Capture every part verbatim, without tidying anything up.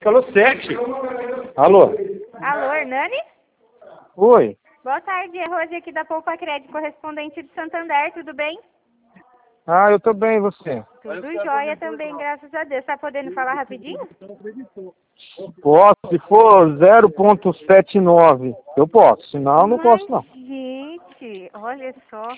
Falou sete. Alô? Alô, Hernani? Oi. Boa tarde, é Rose aqui da Poupa Crédito, correspondente de Santander, tudo bem? Ah, eu tô bem, e você? Tudo jóia também, graças a Deus. Tá podendo falar rapidinho? Posso, se for zero ponto setenta e nove, eu posso, senão eu não Mas, posso não. gente, olha só.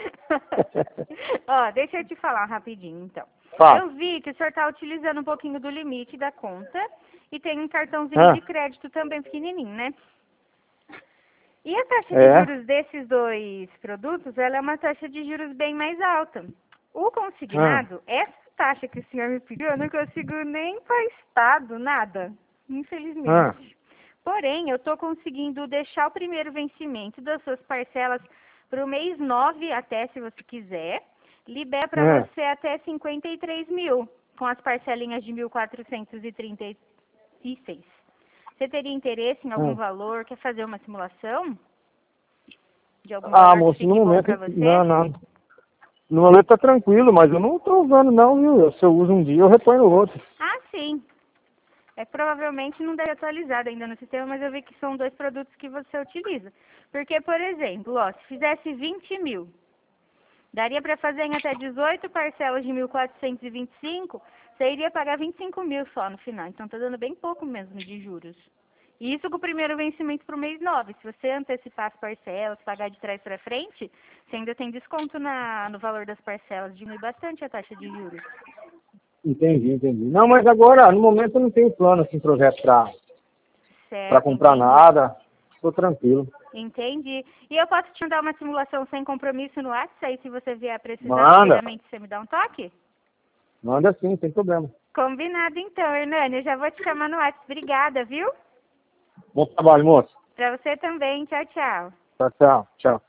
Ó, deixa eu te falar rapidinho, então. Fala. Eu vi que o senhor tá utilizando um pouquinho do limite da conta e tem um cartãozinho Ah, de crédito também pequenininho, né? E a taxa de é? juros desses dois produtos, ela é uma taxa de juros bem mais alta. O Ah, consignado, essa taxa que o senhor me pediu, eu não consigo nem estado nada, ah, infelizmente. Porém, eu estou conseguindo deixar o primeiro vencimento das suas parcelas para o mês nove até, se você quiser. Libera para ah. você até cinquenta e três mil, com as parcelinhas de mil quatrocentos e trinta e seis. Você teria interesse em algum ah. valor? Quer fazer uma simulação de algum Ah, valor que moço, no fique bom momento, para você? não, não. No momento tá tranquilo, mas eu não tô usando não, viu? Se eu uso um dia, eu reponho no outro. Ah, sim. É, provavelmente não deve atualizado ainda no sistema, mas eu vi que são dois produtos que você utiliza. Porque, por exemplo, ó, se fizesse vinte mil, daria para fazer em até dezoito parcelas de mil quatrocentos e vinte e cinco, você iria pagar vinte e cinco mil só no final. Então tá dando bem pouco mesmo de juros. E isso com o primeiro vencimento para o mês nove. Se você antecipar as parcelas, pagar de trás para frente, você ainda tem desconto na, no valor das parcelas. Diminui bastante a taxa de juros. Entendi, entendi. Não, mas agora, no momento, eu não tenho plano, assim, projeto pra, pra Certo, comprar entendi. nada. Tô tranquilo. Entendi. E eu posso te mandar uma simulação sem compromisso no WhatsApp, aí se você vier a precisar Manda. futuramente, você me dá um toque? Manda sim, sem problema. Combinado então, Hernani. Eu já vou te chamar no WhatsApp. Obrigada, viu? Bom trabalho, moço. Pra você também. Tchau, tchau. Tchau, tchau. Tchau.